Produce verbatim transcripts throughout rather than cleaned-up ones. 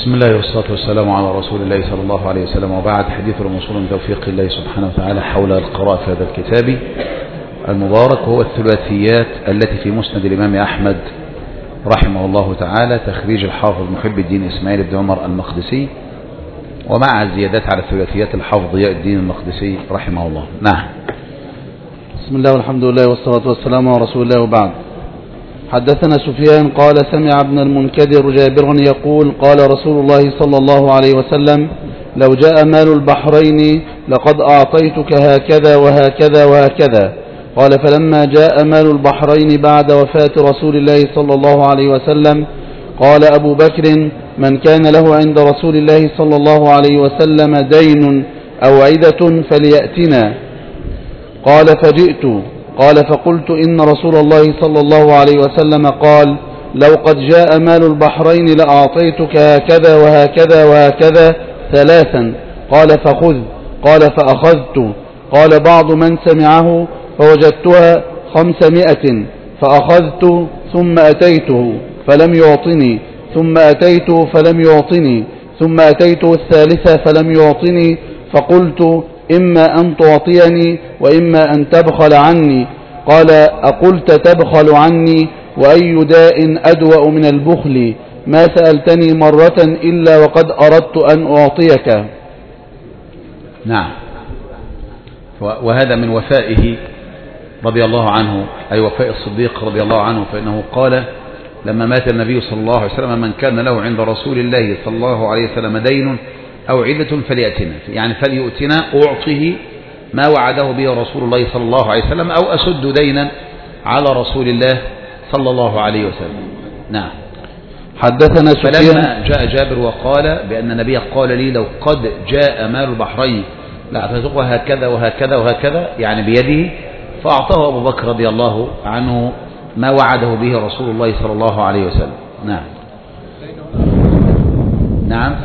بسم الله والصلاة والسلام على رسول الله صلى الله عليه وسلم، وبعد. حديث الموصول من توفيق الله سبحانه وتعالى حول القراءة في هذا الكتاب المبارك، وهو الثلاثيات التي في مسند الإمام أحمد رحمه الله تعالى، تخريج الحافظ محب الدين إسماعيل بن عمر المقدسي، ومع الزيادات على الثلاثيات الحافظ ضياء الدين المقدسي رحمه الله. نعم. بسم الله والحمد لله والصلاة والسلام على رسول الله، وبعد. حدثنا سفيان قال سمع ابن المنكدر جابرا يقول قال رسول الله صلى الله عليه وسلم: لو جاء مال البحرين لقد أعطيتك هكذا وهكذا وهكذا. قال: فلما جاء مال البحرين بعد وفاة رسول الله صلى الله عليه وسلم قال أبو بكر: من كان له عند رسول الله صلى الله عليه وسلم دين أو عدة فليأتنا. قال: فجئت. قال: فقلت: إن رسول الله صلى الله عليه وسلم قال: لو قد جاء مال البحرين لأعطيتك هكذا وهكذا وهكذا ثلاثا. قال: فخذ. قال: فأخذت. قال بعض من سمعه: فوجدتها خمسمائة فأخذت، ثم أتيته فلم يعطني، ثم أتيته فلم يعطني، ثم أتيته الثالثة فلم يعطني، فقلت: إما أن تعطيني وإما أن تبخل عني. قال: أقلت تبخل عني؟ وأي داء أدوأ من البخل؟ ما سألتني مرة إلا وقد أردت أن أعطيك. نعم. وهذا من وفائه رضي الله عنه، أي وفاء الصديق رضي الله عنه، فإنه قال لما مات النبي صلى الله عليه وسلم: من كان له عند رسول الله صلى الله عليه وسلم دين أو عدة فليأتنا، يعني فليؤتنا أعطه ما وعده به رسول الله صلى الله عليه وسلم، أو أسد دينا على رسول الله صلى الله عليه وسلم. نعم. حدثنا سفيان. فلما جاء جابر وقال بأن النبي قال لي: لو قد جاء مال البحرين لأعطيتك هكذا وهكذا وهكذا، يعني بيده، فأعطاه أبو بكر رضي الله عنه ما وعده به رسول الله صلى الله عليه وسلم. نعم. نعم.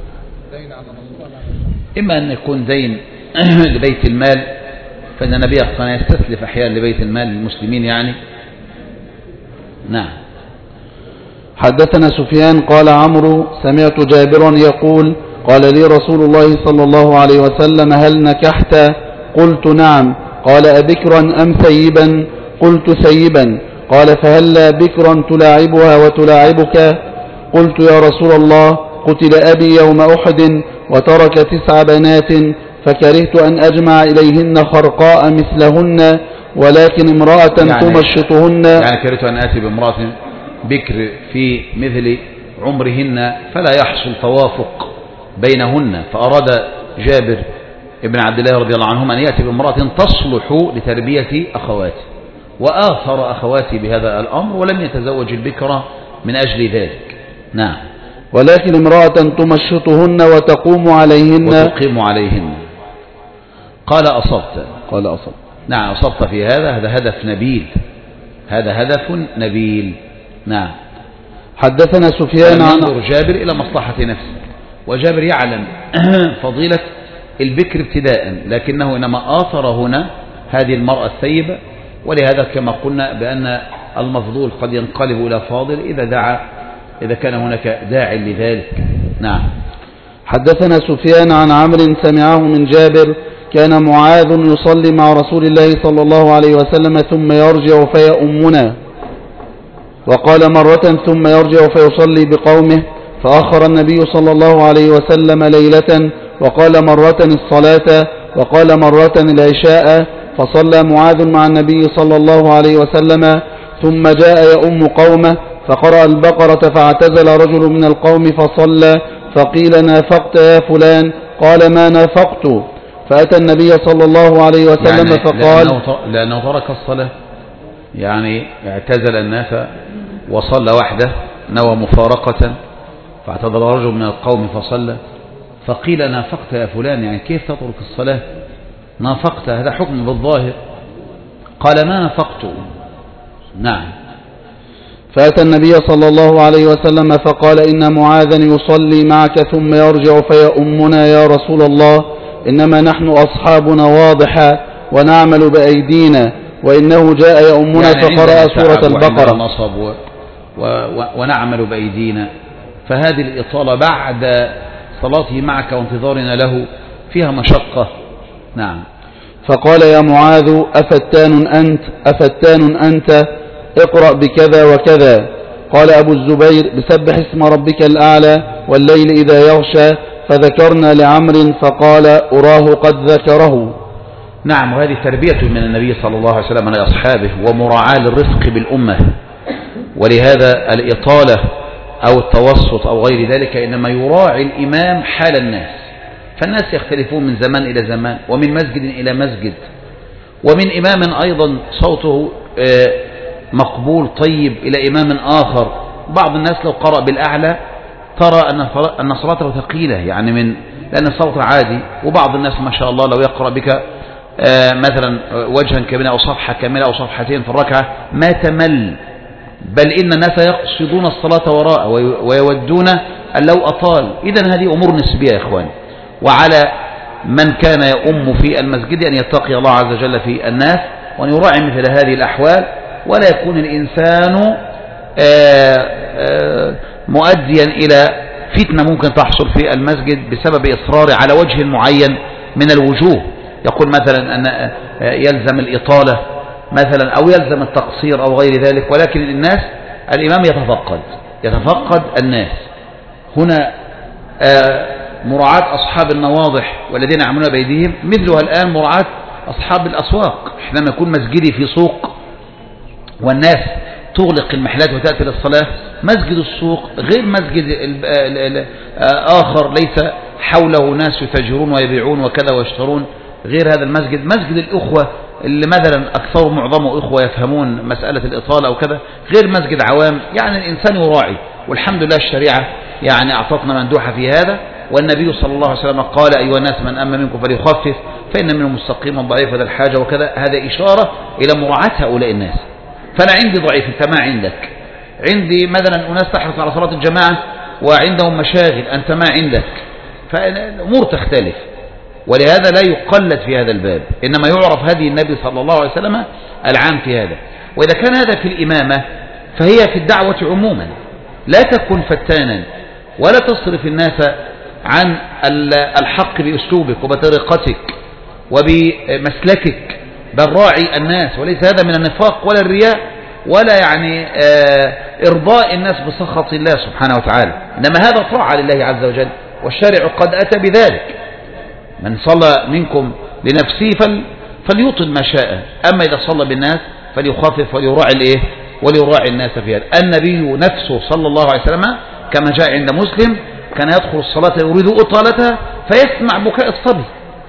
إما أن يكون دين لبيت المال، فإن النبي كان يستسلف أحيانا لبيت المال للمسلمين يعني. نعم. حدثنا سفيان قال عمرو: سمعت جابرا يقول قال لي رسول الله صلى الله عليه وسلم: هل نكحت؟ قلت: نعم. قال: أبكرا أم ثيبا؟ قلت: ثيبا. قال: فهلا بكرا تلاعبها وتلاعبك؟ قلت: يا رسول الله، قتل أبي يوم أحد وترك تسع بنات، فكرهت أن أجمع إليهن خرقاء مثلهن، ولكن امرأة يعني تمشطهن. يعني كرهت أن آتي بامرأة بكر في مثل عمرهن فلا يحصل توافق بينهن، فأراد جابر ابن عبد الله رضي الله عنهما أن يأتي بامرأة تصلح لتربية أخواته، وآثر أخواتي بهذا الأمر ولم يتزوج البكرة من أجل ذلك. نعم. ولكن امرأة تمشطهن وتقوم عليهن وتقيم عليهن. قال: أصبت. قال: أصبت. نعم، أصبت في هذا، هذا هدف نبيل، هذا هدف نبيل. نعم. حدثنا سفيان عن ينظر جابر إلى مصلحة نفسه، وجابر يعلم فضيلة البكر ابتداء، لكنه إنما آثر هنا هذه المرأة الثيبة، ولهذا كما قلنا بأن المفضول قد ينقلب إلى فاضل إذا دعا إذا كان هناك داع لذلك. نعم. حدثنا سفيان عن عمرو سمعه من جابر: كان معاذ يصلي مع رسول الله صلى الله عليه وسلم ثم يرجع فيؤمنا، وقال مرة: ثم يرجع فيصلي بقومه، فأخر النبي صلى الله عليه وسلم ليلة، وقال مرة الصلاة، وقال مرة العشاء، فصلى معاذ مع النبي صلى الله عليه وسلم، ثم جاء يؤم قومه فقرأ البقرة، فاعتزل رجل من القوم فصلى، فقيل: نافقت يا فلان؟ قال: ما نافقت. فأتى النبي صلى الله عليه وسلم يعني فقال: لأنه, لأنه ترك الصلاة، يعني اعتزل الناس وصلى وحده، نوى مفارقة، فاعتذر رجل من القوم فصلى، فقيل: نافقت يا فلان؟ يعني كيف تترك الصلاة؟ نافقت، هذا حكم بالظاهر. قال: ما نافقت. نعم. فأتى النبي صلى الله عليه وسلم فقال: إن معاذا يصلي معك ثم يرجع فيؤمنا يا رسول الله، إنما نحن أصحابنا واضحة ونعمل بأيدينا، وإنه جاء يؤمنا يعني فقرأ سورة البقرة. نصب و... و... ونعمل بأيدينا، فهذه الإطالة بعد صلاته معك وانتظارنا له فيها مشقة. نعم. فقال يا معاذ أفتان أنت أفتان أنت اقرأ بكذا وكذا. قال أبو الزبير بسبح اسم ربك الأعلى والليل إذا يغشى. فذكرنا لعمر فقال أراه قد ذكره. نعم. وهذه تربية من النبي صلى الله عليه وسلم لأصحابه ومراعاة للرفق بالأمة، ولهذا الإطالة أو التوسط أو غير ذلك إنما يراعي الإمام حال الناس، فالناس يختلفون من زمان إلى زمان ومن مسجد إلى مسجد، ومن إمام أيضا صوته مقبول طيب إلى إمام آخر. بعض الناس لو قرأ بالأعلى ترى أن صلاته ثقيلة، يعني من لأن الصوت عادي، وبعض الناس ما شاء الله لو يقرأ بك مثلا وجها كاملا أو صفحة كاملة أو صفحتين في الركعة ما تمل، بل إن الناس يقصدون الصلاة وراءه ويودون أن لو أطال. إذن هذه أمور نسبية يا إخوان، وعلى من كان يؤم في المسجد أن يتقي الله عز وجل في الناس وأن يراعي مثل هذه الأحوال، ولا يكون الإنسان مؤديا إلى فتنة ممكن تحصل في المسجد بسبب إصراره على وجه معين من الوجوه، يقول مثلا أن يلزم الإطالة مثلا أو يلزم التقصير أو غير ذلك، ولكن الناس الإمام يتفقد يتفقد الناس. هنا مراعاة أصحاب النواضح والذين يعملون بأيديهم، مثلها الآن مراعاة أصحاب الأسواق. حينما يكون مسجدي في سوق والناس تغلق المحلات وتأتي للصلاة، مسجد السوق غير مسجد آخر ليس حوله ناس يتاجرون ويبيعون وكذا ويشترون، غير هذا المسجد مسجد الأخوة اللي مثلا أكثر معظمه إخوة يفهمون مسألة الإطالة أو كذا، غير مسجد عوام. يعني الإنسان يراعي، والحمد لله الشريعة يعني أعطتنا مندوحة في هذا، والنبي صلى الله عليه وسلم قال أيها الناس من أما منكم فليخفف فإن منهم مستقيما ضعيف ذا الحاجة وكذا. هذا إشارة إلى مراعاة هؤلاء الناس. فأنا عندي ضعيف أنت ما عندك، عندي مثلا أناس تحرص على صلاة الجماعة وعندهم مشاغل أنت ما عندك، فالأمور تختلف، ولهذا لا يقلد في هذا الباب، إنما يعرف هدي النبي صلى الله عليه وسلم العام في هذا. وإذا كان هذا في الإمامة فهي في الدعوة عموما، لا تكن فتانا ولا تصرف الناس عن الحق بأسلوبك وبطريقتك وبمسلكك، بل راعي الناس، وليس هذا من النفاق ولا الرياء ولا يعني إرضاء الناس بسخط الله سبحانه وتعالى، إنما هذا طاعة لله عز وجل، والشارع قد أتى بذلك. من صلى منكم لنفسه فل فليطل ما شاء، أما إذا صلى بالناس فليخفف وليراعي الإيه وليراعي الناس في هذا. النبي نفسه صلى الله عليه وسلم كما جاء عند مسلم كان يدخل الصلاة يريد إطالتها فيسمع بكاء الصبي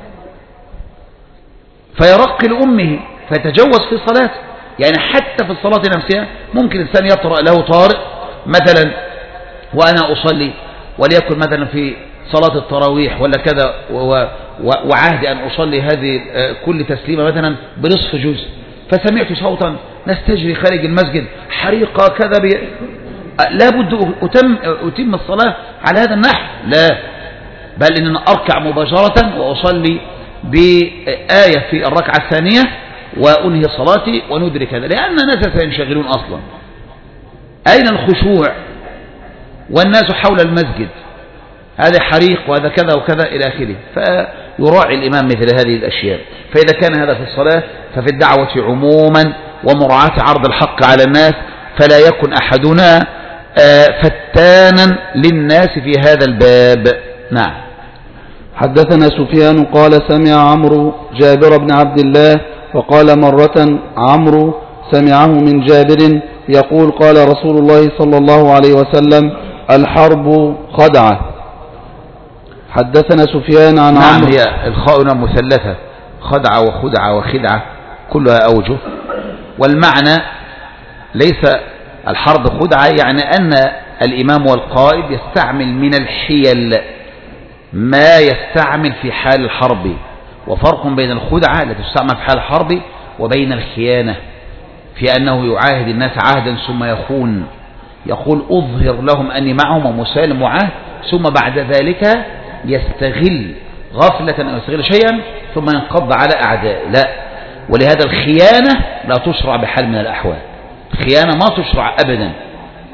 فيرق لأمه فيتجوز في صلاته. يعني حتى في الصلاة نفسها ممكن الإنسان يطرأ له طارئ مثلا وأنا أصلي، وليكن مثلا في صلاة التراويح ولا كذا، وعهدي أن أصلي هذه كل تسليمة مثلا بنصف جزء، فسمعت صوتا نستجري خارج المسجد حريقة كذا بي... لا بد أتم, أتم الصلاة على هذا النحو، لا، بل إننا أركع مباشرة وأصلي بآية في الركعة الثانية وأنهي صلاتي وندرك هذا، لأن الناس سينشغلون أصلا. أين الخشوع والناس حول المسجد؟ هذا حريق وهذا كذا وكذا إلى آخره. فيراعي الإمام مثل هذه الأشياء. فإذا كان هذا في الصلاة ففي الدعوة عموما ومراعاة عرض الحق على الناس، فلا يكن أحدنا فتانا للناس في هذا الباب. نعم. حدثنا سفيان قال سمع عمرو جابر بن عبد الله، وقال مرة عمرو سمعه من جابر يقول قال رسول الله صلى الله عليه وسلم الحرب خدعة. حدثنا سفيان عن نعم عمرو. هي الخاء مثلثة، خدعة وخدعة وخدعة كلها أوجه، والمعنى ليس الحرب خدعة يعني أن الإمام والقائد يستعمل من الحيل ما يستعمل في حال الحرب، وفرق بين الخدعة التي تستعمل في حال الحرب وبين الخيانة، في أنه يعاهد الناس عهدا ثم يخون، يقول أظهر لهم أني معهم ومسالم وعهد، ثم بعد ذلك يستغل غفلة أو يستغل شيئا ثم ينقض على أعداء. لا، ولهذا الخيانة لا تشرع بحال من الأحوال، الخيانة ما تشرع أبدا.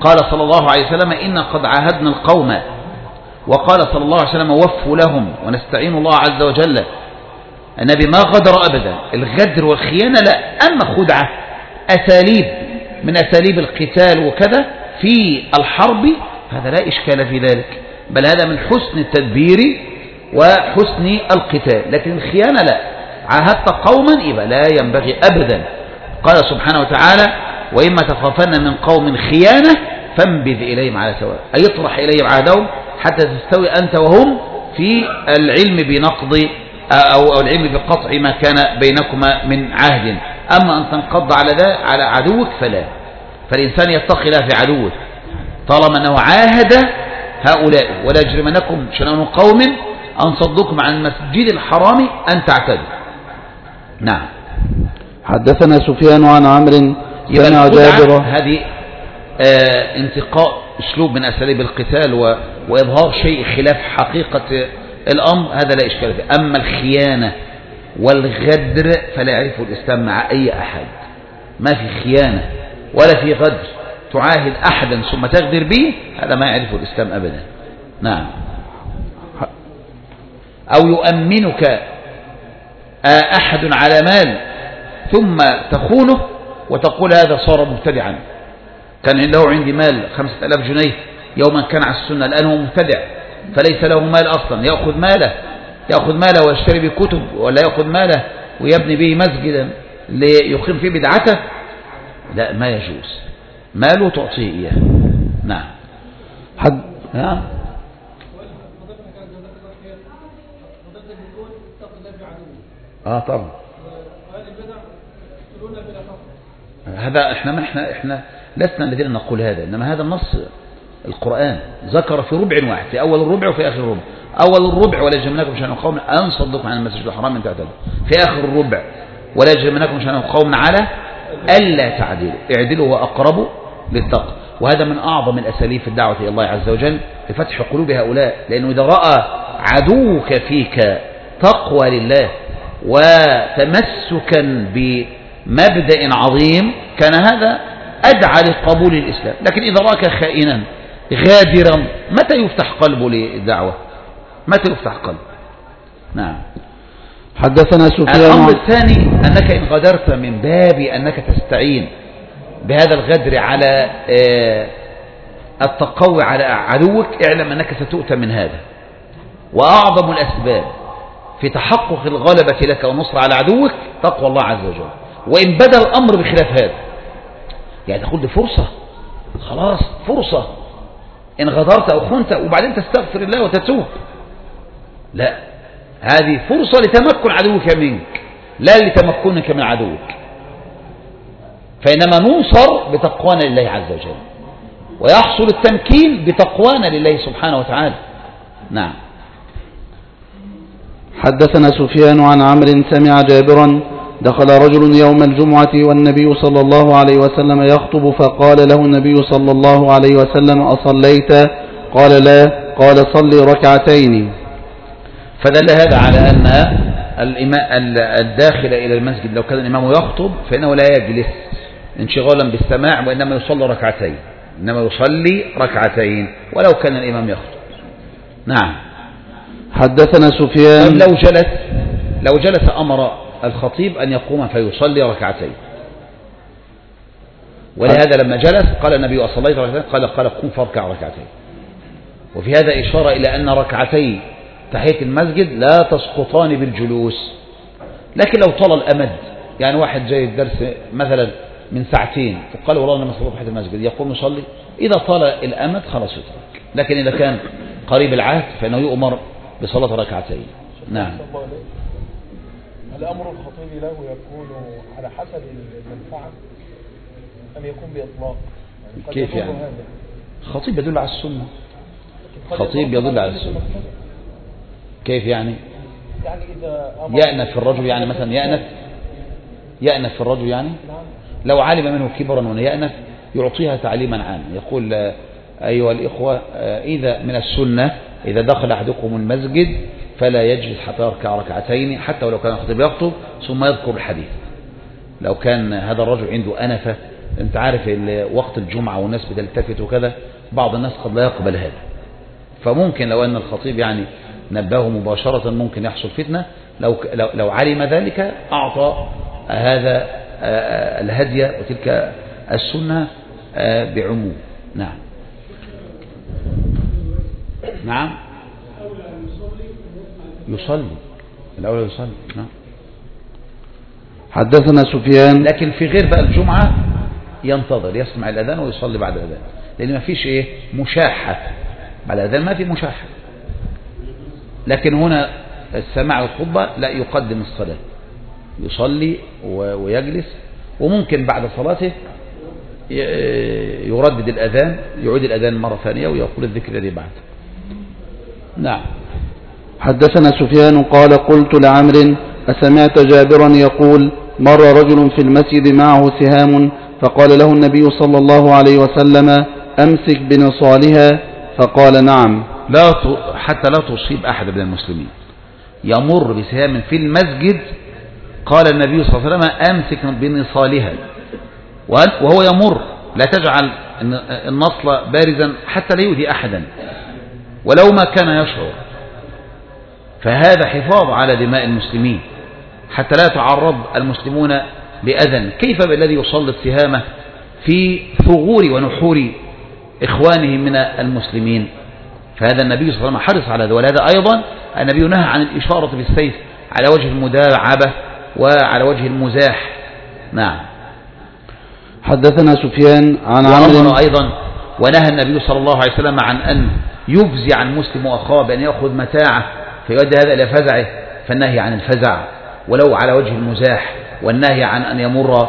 قال صلى الله عليه وسلم إن قد عاهدنا القوم، وقال صلى الله عليه وسلم وفوا لهم ونستعين الله عز وجل. النبي ما غدر أبدا. الغدر والخيانة لا، أما خدعة أساليب من أساليب القتال وكذا في الحرب هذا لا إشكال في ذلك، بل هذا من حسن التدبير وحسن القتال. لكن الخيانة لا، عاهدت قوما يبقى لا ينبغي أبدا. قال سبحانه وتعالى وإما تخافن من قوم خيانة فانبذ إليهم على سواء، أي اطرح إليهم عهدهم حتى تستوي أنت وهم في العلم بنقض أو العلم بقطع ما كان بينكما من عهد. أما أن تنقض على ذا على عدوك فلا، فالإنسان يتقي الله في عدوه طالما أنه عاهد هؤلاء. ولا يجرمنكم شنآن قوم أن صدوكم عن المسجد الحرام أن تعتدوا. نعم. حدثنا سفيان عن عمرو سمع جابر. هذه آه انتقاء اسلوب من اساليب القتال و... واظهار شيء خلاف حقيقة الامر، هذا لا اشكال فيه. اما الخيانة والغدر فلا يعرفه الاسلام مع اي احد. ما في خيانة ولا في غدر تعاهد احدا ثم تغدر به، هذا ما يعرفه الاسلام ابدا. نعم. او يؤمنك احد على مال ثم تخونه وتقول هذا صار مبتدعا. كان عنده عندي مال خمسة آلاف جنيه يوما كان على السنة، الآن هو مبتدع فليس له مال أصلا، يأخذ ماله يأخذ ماله ويشتري به كتب، ولا يأخذ ماله ويبني به مسجدا ليقيم فيه بدعته، لا ما يجوز. ماله تعطيه إياه. نعم. حد نعم. اه طبعا. هذا احنا ما احنا احنا لسنا الذين نقول هذا، انما هذا النص القرآن ذكر في ربع واحد، في اول الربع وفي اخر الربع. اول الربع ولا يجرمنكم شنآن قوم ان صدوكم عن المسجد الحرام ان تعتدوا، في اخر الربع ولا يجرمنكم شنآن قوم على الا تعدلوا اعدلوا واقربوا للتقوى. وهذا من اعظم الاساليب في الدعوة الى الله عز وجل لفتح قلوب هؤلاء، لانه اذا راى عدوك فيك تقوى لله وتمسكا بمبدأ عظيم كان هذا أدعى لقبول الإسلام. لكن إذا رأك خائنا غادرا متى يفتح قلبه للدعوة؟ متى يفتح قلبه؟ نعم. حدثنا سفيان. الأمر الثاني أنك إن غدرت من باب أنك تستعين بهذا الغدر على التقوي على عدوك، اعلم أنك ستؤتى من هذا. وأعظم الأسباب في تحقق الغلبة لك والنصر على عدوك تقوى الله عز وجل. وإن بدأ الأمر بخلاف هذا، يعني تقول دي فرصة، خلاص فرصة إن غدرت أو خنت وبعدين تستغفر الله وتتوب، لا، هذه فرصة لتمكن عدوك منك لا لتمكنك من عدوك. فإنما ننصر بتقوانا لله عز وجل، ويحصل التمكين بتقوانا لله سبحانه وتعالى. نعم. حدثنا سفيان عن عمرو سمع جابرا دخل رجل يوم الجمعة والنبي صلى الله عليه وسلم يخطب، فقال له النبي صلى الله عليه وسلم أصليت؟ قال لا. قال صلي ركعتين. فدل هذا على أن الداخل إلى المسجد لو كان الإمام يخطب فإنه لا يجلس انشغالا بالسماع، وإنما يصلي ركعتين، إنما يصلي ركعتين ولو كان الإمام يخطب. نعم. حدثنا سفيان. لو جلس لو جلس أمر الخطيب أن يقوم فيصلي ركعتين، ولهذا لما جلس قال النبي أصليت ركعتين؟ قال قال قم فاركع ركعتين. وفي هذا إشارة إلى أن ركعتي تحية المسجد لا تسقطان بالجلوس. لكن لو طال الأمد، يعني واحد جاي الدرس مثلا من ساعتين فقال والله أنا ما صليت تحية المسجد، يقوم يصلي. إذا طال الأمد خلاص يترك. لكن إذا كان قريب العهد فإنه يؤمر بصلاة ركعتين. نعم. هل أمر الخطيب له يكون على حسب المنفعة أم يكون بإطلاق؟ يعني كيف يعني؟ خطيب يدل على السنة. خطيب يدل على السنة. كيف يعني؟ يعني إذا يأنف الرجل، يعني مثلا يأنف يأنف الرجل يعني لو علم منه كبرا ويأنف يعطيها تعليما عاما، يقول أيها الإخوة إذا من السنة إذا دخل أحدكم المسجد فلا يجلس حتى يركع ركعتين حتى ولو كان الخطيب يخطب ثم يذكر الحديث. لو كان هذا الرجل عنده أنفة انت عارف وقت الجمعة والناس بتلتفت وكذا، بعض الناس قد لا يقبل هذا، فممكن لو أن الخطيب يعني نبهه مباشرة ممكن يحصل فتنة. لو, لو, لو علم ذلك أعطى هذا الهدي وتلك السنة بعموم. نعم نعم يصلي الأولى يصلي. نعم. حدثنا سفيان. لكن في غير بقى الجمعة ينتظر يسمع الأذان ويصلي بعد الأذان، لأن ما فيش إيه مشاحة بعد الأذان، ما في مشاحة. لكن هنا السماع الخطبة لا يقدم الصلاة، يصلي ويجلس، وممكن بعد صلاته يردد الأذان، يعيد الأذان مرة ثانية ويقول الذكر الذي بعد. نعم. حدثنا سفيان قال قلت لعمر أسمعت جابرا يقول مر رجل في المسجد معه سهام فقال له النبي صلى الله عليه وسلم أمسك بنصالها، فقال نعم. لا حتى لا تصيب أحد من المسلمين. يمر بسهام في المسجد، قال النبي صلى الله عليه وسلم أمسك بنصالها، وهو يمر لا تجعل النصل بارزا حتى لا يؤذي أحدا ولو ما كان يشعر، فهذا حفاظ على دماء المسلمين حتى لا يتعرض المسلمون لأذى. كيف بالذي يسلط سهامه في ثغور ونحور إخوانه من المسلمين؟ فهذا النبي صلى الله عليه وسلم حرص على ذلك. ولهذا أيضا النبي نهى عن الإشارة بالسيف على وجه المداعبة وعلى وجه المزاح. نعم. حدثنا سفيان عن عمرو أيضا، ونهى النبي صلى الله عليه وسلم عن أن يفزع المسلم أخاه بأن يأخذ متاعه فيؤدي هذا إلى فزعه، فالنهي عن الفزع ولو على وجه المزاح، والنهي عن أن يمر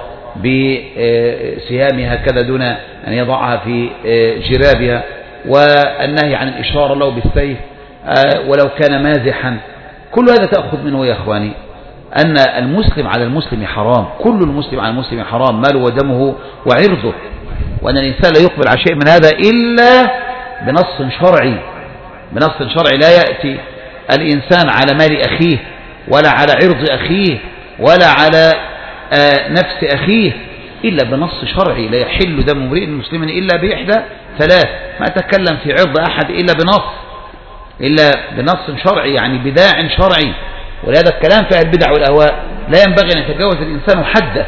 بسهامها هكذا دون أن يضعها في جرابها، والنهي عن الإشارة له بالسيف ولو كان مازحا. كل هذا تأخذ منه يا أخواني أن المسلم على المسلم حرام، كل المسلم على المسلم حرام، ماله ودمه وعرضه، وأن الإنسان لا يقبل على شيء من هذا إلا بنص شرعي. بنص شرعي لا يأتي الإنسان على مال أخيه ولا على عرض أخيه ولا على نفس أخيه إلا بنص شرعي. لا يحل دم امرئ مسلم إلا بإحدى ثلاث، ما تكلم في عرض أحد إلا بنص إلا بنص شرعي، يعني بداع شرعي. ولهذا الكلام في البدع والأهواء لا ينبغي أن يتجاوز الإنسان حده،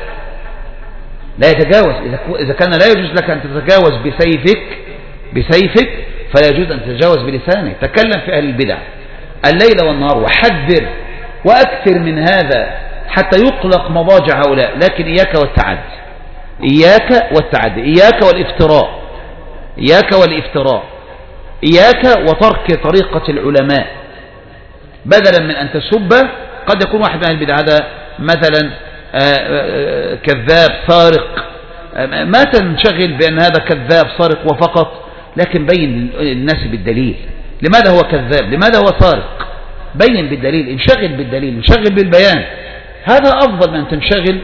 لا يتجاوز. إذا كان لا يجوز لك أن تتجاوز بسيفك بسيفك فلا يجوز أن تتجاوز بلسانك. تكلم في أهل البدع الليل والنهار وحذر وأكثر من هذا حتى يقلق مضاجع هؤلاء، لكن إياك والتعدي، إياك والتعدي، إياك والافتراء، إياك والافتراء، إياك وترك طريقة العلماء. بدلا من أن تسب، قد يكون واحد من أهل البدع هذا مثلا كذاب سارق، ما تنشغل بأن هذا كذاب سارق وفقط، لكن بين الناس بالدليل لماذا هو كذاب، لماذا هو سارق، بين بالدليل، انشغل بالدليل، انشغل بالبيان. هذا أفضل من أن تنشغل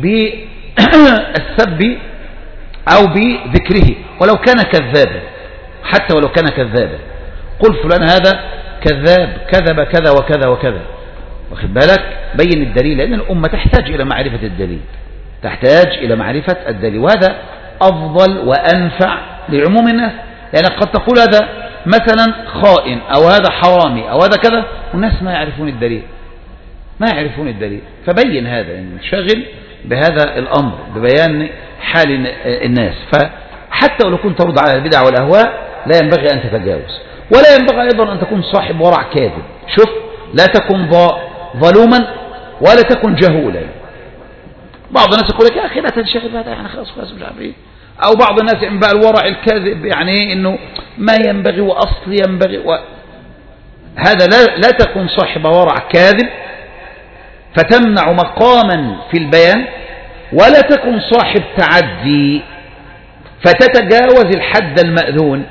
بالسب أو بذكره ولو كان كذابا، حتى ولو كان كذابا. قل فلان هذا كذاب، كذب كذا وكذا وكذا، واخد بالك، بين الدليل، لأن الأمة تحتاج إلى معرفة الدليل، تحتاج إلى معرفة الدليل، وهذا أفضل وأنفع لعموم الناس. لأن قد تقول هذا مثلا خائن أو هذا حرامي أو هذا كذا، والناس ما يعرفون الدليل، ما يعرفون الدليل، فبين هذا، يعني انشغل بهذا الأمر ببيان حال الناس. فحتى ولو كنت ترد على البدع والأهواء لا ينبغي أن تتجاوز، ولا ينبغي أيضا أن تكون صاحب ورع كاذب. شوف، لا تكن ظلوما ولا تكن جهولا. بعض الناس يقول لك يا أخي لا تنشغل بهذا، يعني خلاص خلاص مش عارف ايه. أو بعض الناس ينبغي الورع الكاذب، يعني إنه ما ينبغي وأصل ينبغي و... هذا لا, لا تكن صاحب ورع كاذب فتمنع مقاما في البيان، ولا تكن صاحب تعدي فتتجاوز الحد المأذون.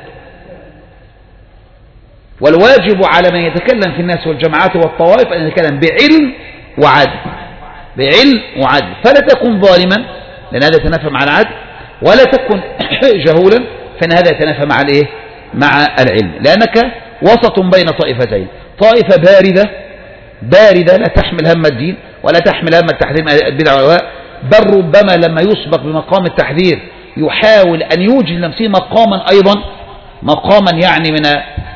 والواجب على من يتكلم في الناس والجماعات والطوائف أن يتكلم بعلم وعدل، بعلم وعدل، فلا تكن ظالما لأن هذا يتنافى مع العدل، ولا تكن جهولا فإن هذا يتنافى مع الايه؟ مع العلم، لأنك وسط بين طائفتين، طائفة باردة باردة لا تحمل هم الدين ولا تحمل هم التحريم البدع والأهواء، بل ربما لما يسبق بمقام التحذير يحاول أن يوجد لنفسه مقاما أيضا، مقاما يعني من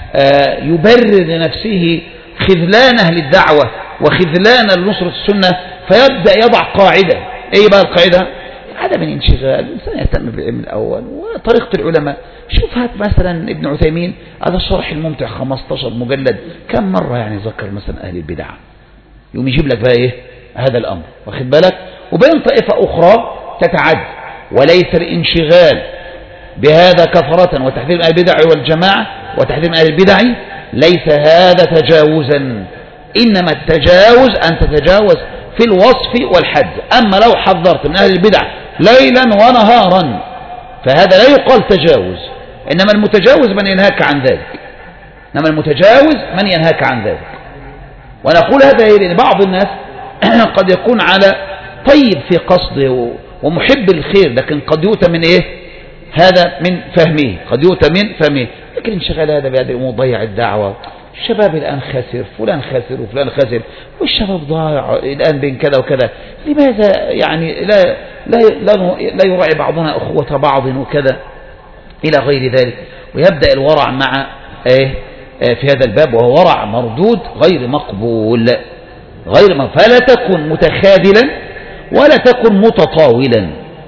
يبرر لنفسه خذلانه للدعوة وخذلان لنصرة السنة، فيبدأ يضع قاعدة. ايه بقى القاعدة؟ عدم الانشغال، الإنسان يهتم بالعلم الأول وطريقة العلماء. شوف هات مثلا ابن عثيمين، هذا الشرح الممتع خمستاشر مجلد، كم مرة يعني ذكر مثلا أهل البدع، يوم يجيب لك بقى ايه هذا الأمر، واخد بالك. وبين طائفة أخرى تتعد، وليس الانشغال بهذا كثرة وتحذير من أهل البدع والجماعة وتحذير من أهل البدع ليس هذا تجاوزا، إنما التجاوز أن تتجاوز في الوصف والحد. أما لو حذرت من أهل البدع ليلا ونهارا فهذا لا يقال تجاوز، إنما المتجاوز من ينهاك عن ذلك، إنما المتجاوز من ينهاك عن ذلك. ونقول هذا لأن بعض الناس قد يكون على طيب في قصده ومحب الخير، لكن قد يؤتى من إيه هذا من فهمه، قد يؤتى من فهمه، لكن انشغال هذا بهذه الأمور ضيع الدعوة. الشباب الآن خسر، فلان خسر وفلان خسر، والشباب ضايع الآن بين كذا وكذا. لماذا يعني لا لا لا, لا يراعي بعضنا أخوة بعض وكذا إلى غير ذلك. ويبدأ الورع مع إيه في هذا الباب، وهو ورع مردود غير مقبول، غير مقبول. فلا تكن متخاذلا ولا تكن متطاولا،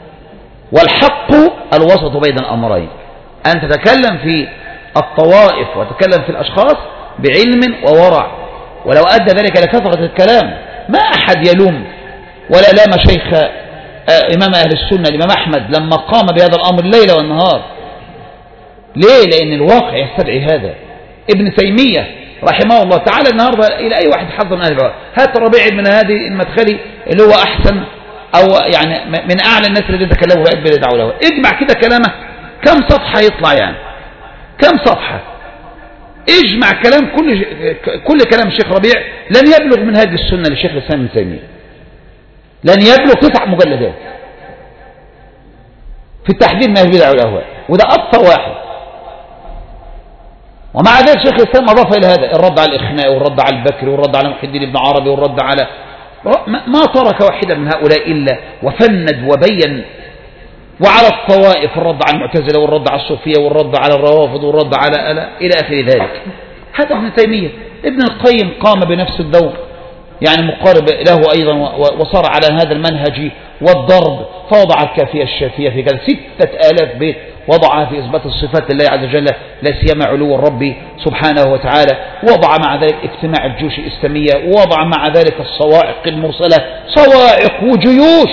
والحق الوسط بين الأمرين، أن تتكلم في الطوائف وتتكلم في الأشخاص بعلم وورع، ولو أدى ذلك لكثرة الكلام ما أحد يلوم ولا لام شيخ إمام أهل السنة الإمام أحمد لما قام بهذا الأمر الليل والنهار. ليه؟ لأن الواقع يستدعي هذا. ابن تيمية رحمه الله تعالى النهاردة إلى أي واحد حظ من أهل العلم، هات ربيع من هذه المدخلي اللي هو أحسن أو يعني من أعلى الناس الذين تكلموا بقى بدعوا له، اجمع كده كلامه كم صفحة يطلع يعني، كم صفحة؟ اجمع كلام كل كل كلام الشيخ ربيع لن يبلغ منهاج السنة للشيخ الإسلام ابن تيمية، لن يبلغ تسع مجلدات في التحذير من البدع والأهواء، وده أكثر واحد. ومع ذلك شيخ الإسلام أضاف إلى هذا الرد على الإخناء والرد على البكري والرد على محي الدين ابن عربي والرد على ما ترك واحدا من هؤلاء إلا وفند وبين، وعلى الطوائف الرد على المعتزلة والرد على الصوفية والرد على الروافض والرد على ألا إلى آخر ذلك. هذا ابن تيمية. ابن القيم قام بنفس الدور يعني مقارب له أيضا، وصار على هذا المنهج والضرب، فوضع الكافية الشافية في كذا ستة آلاف بيت وضعها في إثبات الصفات لله عز وجل لا سيما علو الرب سبحانه وتعالى، وضع مع ذلك اجتماع الجيوش الإسلامية، ووضع مع ذلك الصواعق المرسلة، صواعق وجيوش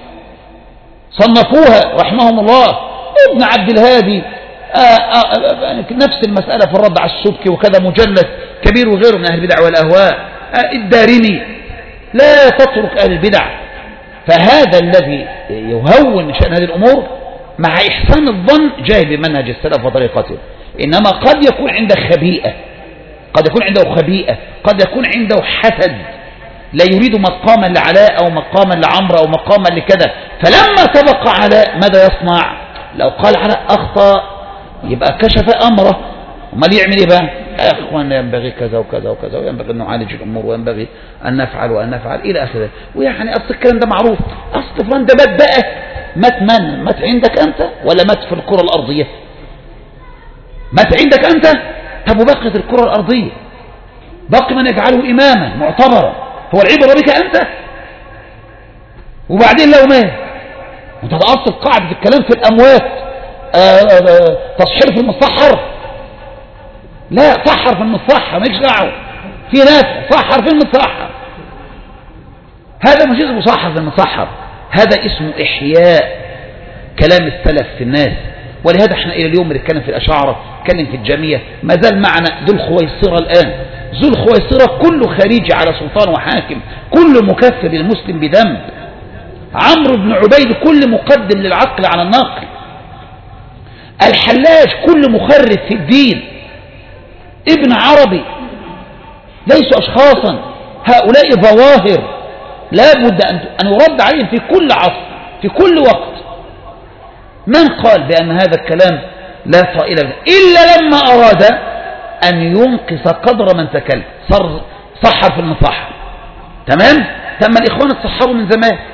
صنفوها رحمهم الله. ابن عبد الهادي آآ آآ نفس المسألة في الرد على السبكي وكذا، مجلد كبير وغيره من أهل البدع والأهواء. الدارمي لا تترك أهل البدع. فهذا الذي يهون من شأن هذه الأمور مع إحسان الظن جاهل بمنهج السلف وطريقته، إنما قد يكون عنده خبيئة، قد يكون عنده خبيئة، قد يكون عنده حسد، لا يريد مقاما لعلاء أو مقاما لعمر أو مقاما لكذا، فلما سبق علاء ماذا يصنع؟ لو قال علاء أخطأ يبقى كشف أمره، وما يعمل إيه بقى؟ يا أخوان ينبغي كذا وكذا وكذا، وينبغي أن نعالج الأمور، وينبغي أن نفعل وأن نفعل إلى آخره. ويعني أصل الكلام ده معروف، أصل فلان ده مات بقى، مات من؟ مات عندك أنت ولا مات في الكرة الأرضية؟ مات عندك أنت؟ طب وبقيت الكرة الأرضية باقي من يجعله إماما معتبرا، هو العبرة بك أنت؟ وبعدين لو مات وانت أصل قاعدة الكلام في الأموات تصحير في المصحر، لا صحر في المصحر مالكش دعوه، في ناس صحر في المصحر، هذا مش اسمه صحر في المصحر، هذا اسمه إحياء كلام السلف في الناس. ولهذا احنا إلى اليوم بنتكلم في الأشاعرة، نتكلم في الجامية، ما زال معنا ذو الخويصرة الآن. ذو الخويصرة كله خارجي على سلطان وحاكم، كله مكفر للمسلم بذنب. عمرو بن عبيد كل مقدم للعقل على النقل. الحلاج كل مخرف في الدين. ابن عربي ليسوا أشخاصا، هؤلاء ظواهر لا بد أن يرد عليهم في كل عصر في كل وقت. من قال بأن هذا الكلام لا طائل إلا لما أراد أن ينقص قدر من تكلم، صر صحر في المصحر. تمام؟ تم الإخوان تصحروا من زمان،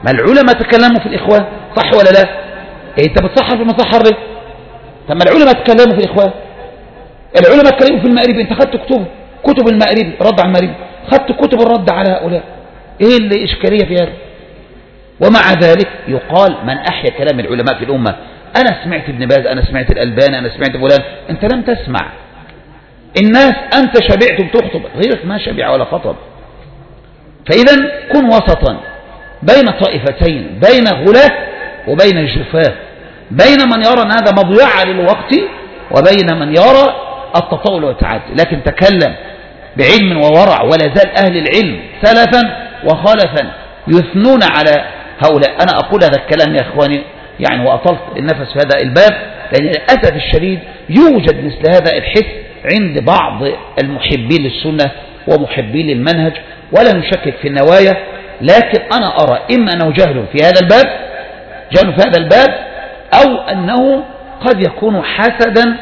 ما العلماء تكلموا في الإخوان صح ولا لا؟ إيه أنت بتصحر في مصحر ليه؟ طب ما العلماء تكلموا في الإخوان، العلماء تكلموا في المأرب، أنت خدت كتب كتب المأرب رد على المأرب، خدت كتب الرد على هؤلاء، إيه اللي إشكالية في هذا؟ ومع ذلك يقال من أحيا كلام العلماء في الأمة. أنا سمعت ابن باز، أنا سمعت الألباني، أنا سمعت فلان، أنت لم تسمع. الناس أنت شبعت بتخطب، غيرك ما شبع ولا خطب. فإذا كن وسطا بين طائفتين، بين غلاة وبين الجفاة، بين من يرى أن هذا مضيعة للوقت وبين من يرى التطاول والتعدي. لكن تكلم بعلم وورع، ولا زال أهل العلم سلفا وخلفا يثنون على هؤلاء. أنا أقول هذا الكلام يا إخواني يعني وأطلت النفس في هذا الباب، لأن للأسف الشديد يوجد مثل هذا الحس عند بعض المحبين للسنة ومحبين للمنهج، ولا نشكك في النوايا، لكن أنا أرى إما أنه جهل في هذا الباب جهل في هذا الباب أو أنه قد يكون حسدا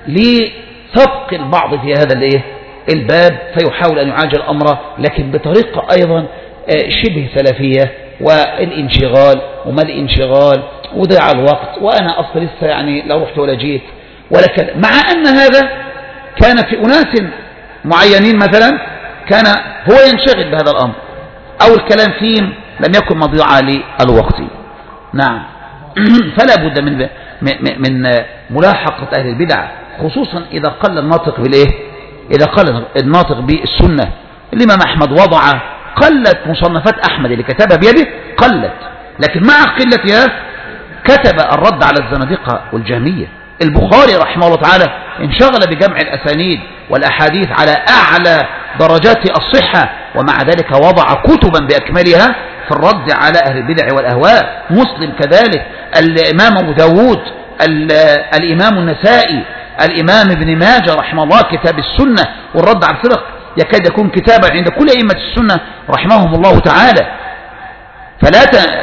لسبق البعض في هذا الايه الباب، فيحاول أن يعالج الأمر لكن بطريقة أيضا شبه سلفية، والانشغال وما الانشغال وضيع الوقت، وأنا أصلا لسه يعني لا رحت ولا جيت ولا كذا، مع أن هذا كان في أناس معينين مثلا كان هو ينشغل بهذا الأمر، أو الكلام فيه لم يكن مضيعا للوقت. نعم. فلا بد من من ملاحقة أهل البدع، خصوصا إذا قل الناطق بالإيه إذا قل الناطق بالسنة. الإمام أحمد وضع قلت مصنفات أحمد اللي كتبها بيده قلت، لكن مع قلتها كتب الرد على الزنادقة والجهمية. البخاري رحمه الله تعالى انشغل بجمع الأسانيد والأحاديث على أعلى درجات الصحة، ومع ذلك وضع كتبا بأكملها في الرد على أهل البدع والأهواء. مسلم كذلك، الإمام أبو داود، الإمام النسائي، الإمام ابن ماجه رحمه الله كتاب السنة والرد على الفرق يكاد يكون كتابا عند كل أئمة السنة رحمهم الله تعالى. فلا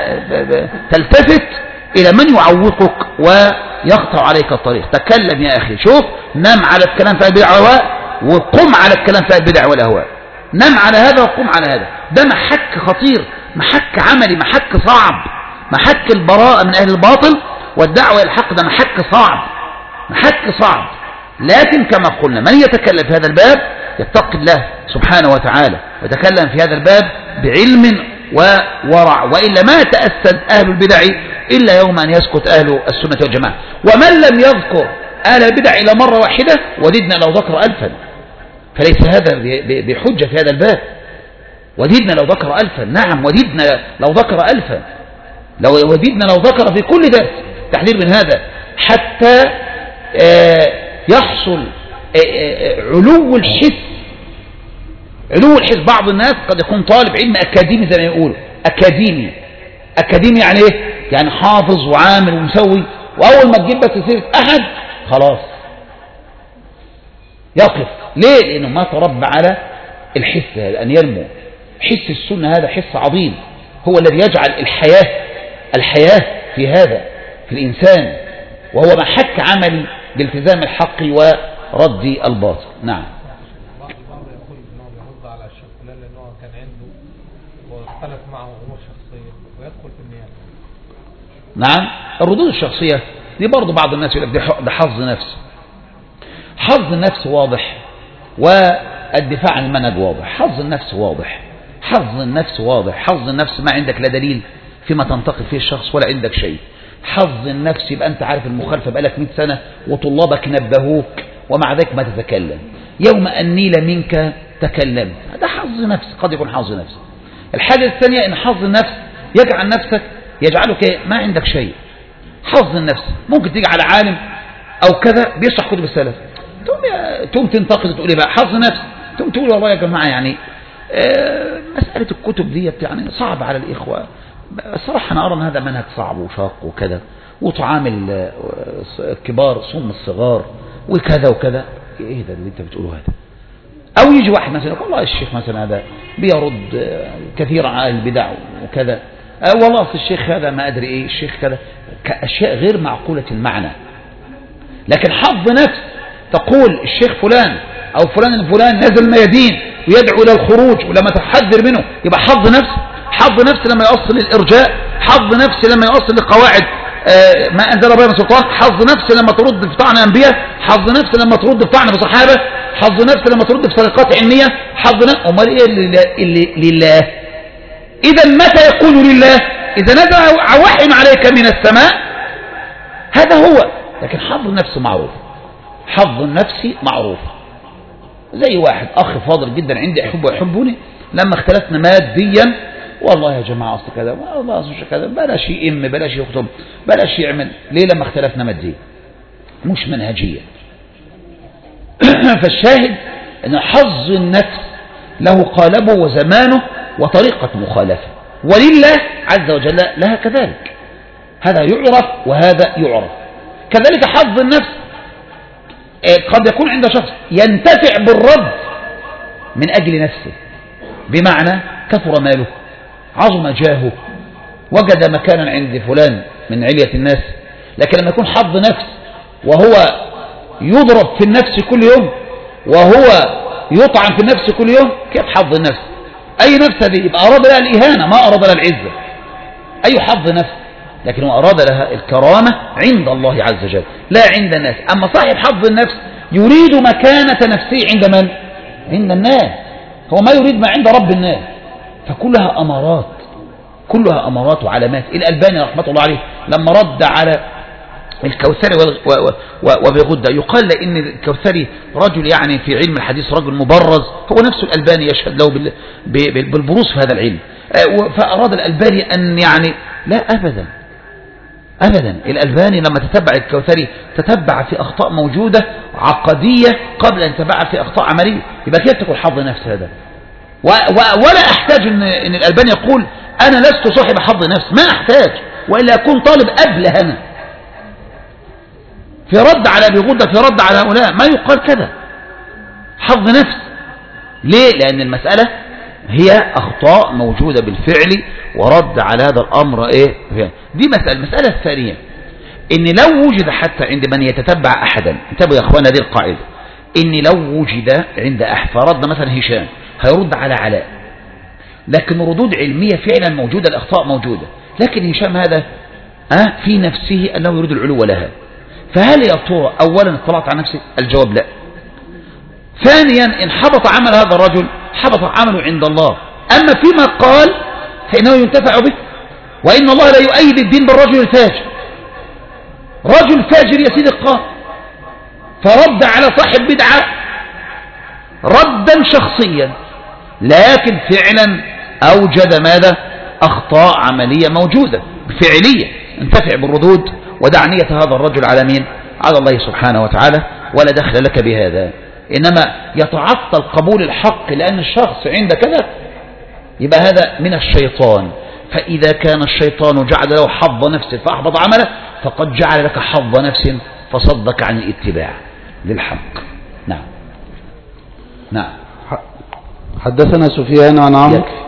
تلتفت إلى من يعوقك ويقطع عليك الطريق. تكلم يا أخي، شوف، نم على الكلام في البدع والأهواء وقم على الكلام في البدع والأهواء، نم على هذا وقم على هذا. ده محك خطير، محك عملي، محك صعب، محك البراءة من أهل الباطل والدعوة إلى الحق، ده محك صعب، محك صعب. لكن كما قلنا من يتكلم في هذا الباب يتقي الله سبحانه وتعالى ويتكلم في هذا الباب بعلم وورع، وإلا ما تأسد أهل البدع إلا يوم أن يسكت أهل السنة والجماعة. ومن لم يذكر أهل البدع إلى مرة واحدة وددنا لو ذكر ألفا، فليس هذا بحجة في هذا الباب. وددنا لو ذكر ألفا، نعم وددنا لو ذكر ألفا، لو وددنا لو ذكر في كل درس تحذير من هذا، حتى يحصل علو الحس. علو الحس، بعض الناس قد يكون طالب علم أكاديمي زي ما يقولوا، أكاديمي أكاديمي يعني إيه؟ يعني حافظ وعامل ومسوي، وأول ما تجيب بس سيرة أحد خلاص يقف. ليه؟ لأنه ما تربى على الحس هذا أن ينمو. حس السنة هذا حس عظيم، هو الذي يجعل الحياة الحياة في هذا في الإنسان، وهو محك عملي بالتزام الحق ورد الباطل. نعم. واختلف معه أمور شخصية ويدخل في النيابة. نعم، الردود الشخصية دي برضو بعض الناس يقول لك ده حظ نفس. حظ النفس واضح والدفاع عن المنهج واضح. حظ النفس واضح، حظ النفس واضح. حظ النفس ما عندك لا دليل فيما تنتقد فيه الشخص ولا عندك شيء. حظ النفس يبقى أنت عارف المخالفة بقالك مئة سنة وطلابك نبهوك ومع ذلك ما تتكلم. يوم أن نيل منك تكلمت، هذا حظ نفس، قد يكون حظ نفس. الحاجة الثانية إن حظ النفس يجعل نفسك يجعلك ما عندك شيء. حظ النفس ممكن تيجي على عالم أو كذا بيشرح كتب السلف، تقوم تقوم تنتقد وتقول إيه بقى حظ نفس، تقوم تقول والله يا جماعة يعني آه مسألة الكتب دي يعني صعب على الإخوة. الصراحة أنا أرى أن هذا منهج صعب وشاق وكذا، وتعامل كبار صم الصغار وكذا وكذا. إيه ده اللي أنت بتقوله هذا؟ أو يجي واحد مثلا يقول والله الشيخ مثلا هذا بيرد كثيرا على البدع وكذا، أه والله الشيخ هذا ما أدري إيه، الشيخ كذا، كأشياء غير معقولة المعنى. لكن حظ نفس تقول الشيخ فلان أو فلان الفلان نزل الميادين ويدعو إلى الخروج ولما تحذر منه، يبقى حظ نفس. حظ نفس لما يصل الإرجاء، حظ نفسي لما يوصل لقواعد ما أنزل بها من سلطان، حظ نفسي لما ترد في طعن أنبياء، حظ نفسي لما ترد في طعن بصحابة، حظ نفسي لما ترد في سرقات علمية، حظ نفسي. أمال إيه اللي, اللي لله؟ إذا متى يكون لله؟ إذا نزل وحي عليك من السماء، هذا هو. لكن حظ النفس معروف، حظ النفس معروف. زي واحد أخ فاضل جدا عندي أحبه ويحبوني، لما اختلفنا ماديا، والله يا جماعة أصل كذا، والله أصل كذا، بلاش يئم، بلاش يكتب، بلاش يعمل. ليه؟ لما اختلفنا ماديا، مش منهجية. فالشاهد أن حظ النفس له قالبه وزمانه وطريقة مخالفة، ولله عز وجل لها كذلك. هذا يعرف وهذا يعرف. كذلك حظ النفس قد يكون عند شخص ينتفع بالرد من أجل نفسه، بمعنى كثر ماله، عظم جاهه، وجد مكانا عند فلان من علية الناس. لكن لما يكون حظ نفس وهو يضرب في النفس كل يوم، وهو يطعن في النفس كل يوم، كيف حظ النفس؟ أي نفس دي؟ يبقى أراد لها الإهانة، ما أراد لها العزة. أي حظ نفس؟ لكن هو أراد لها الكرامة عند الله عز وجل لا عند الناس. أما صاحب حظ النفس يريد مكانة نفسه عند من؟ عند الناس. هو ما يريد ما عند رب الناس. فكلها أمارات، كلها أمارات وعلامات. الألباني رحمة الله عليه لما رد على الكوثري وبغدة، يقال لأن الكوثري رجل يعني في علم الحديث رجل مبرز، هو نفسه الألباني يشهد له بالبروز في هذا العلم. فأراد الألباني أن يعني لا أبدا أبدا. الألباني لما تتبع الكوثري تتبع في أخطاء موجودة عقدية قبل أن تتبع في أخطاء عملية. يبقى كيف تكون حظ نفس هذا؟ ولا أحتاج أن, إن الألباني يقول أنا لست صاحب حظ نفس، ما أحتاج، وإلا أكون طالب أبله أنا في رد على بغدة، في رد على هؤلاء. ما يقال كذا حظ نفس. ليه؟ لأن المسألة هي أخطاء موجودة بالفعل ورد على هذا الأمر. إيه دي مسألة. المسألة الثانية إن لو وجد حتى عند من يتتبع أحدا، انتبهوا يا أخوانا دي القاعدة، إن لو وجد عند أحد فرد مثلا هشام هيرد على علاء، لكن ردود علمية فعلا موجودة، الأخطاء موجودة، لكن هشام هذا أه في نفسه أنه يريد العلو لها. فهل يا ترى أولا اطلعت على نفسه؟ الجواب لا. ثانيا إن حبط عمل هذا الرجل حبط عمله عند الله. أما فيما قال فإنه ينتفع به، وإن الله لا يؤيد الدين بالرجل الفاجر. رجل فاجر يا سيدي قال، فرد على صاحب بدعة ردا شخصيا، لكن فعلا أوجد ماذا؟ أخطاء عملية موجودة فعلية. انتفع بالردود ودعنية هذا الرجل على مين؟ على الله سبحانه وتعالى، ولا دخل لك بهذا. إنما يتعطل قبول الحق لأن الشخص عند كذا، يبقى هذا من الشيطان. فإذا كان الشيطان جعل له حظ نفس فأحبط عمله، فقد جعل لك حظ نفس فصدك عن الاتباع للحق. نعم نعم. حدثنا سفيان عن عمرو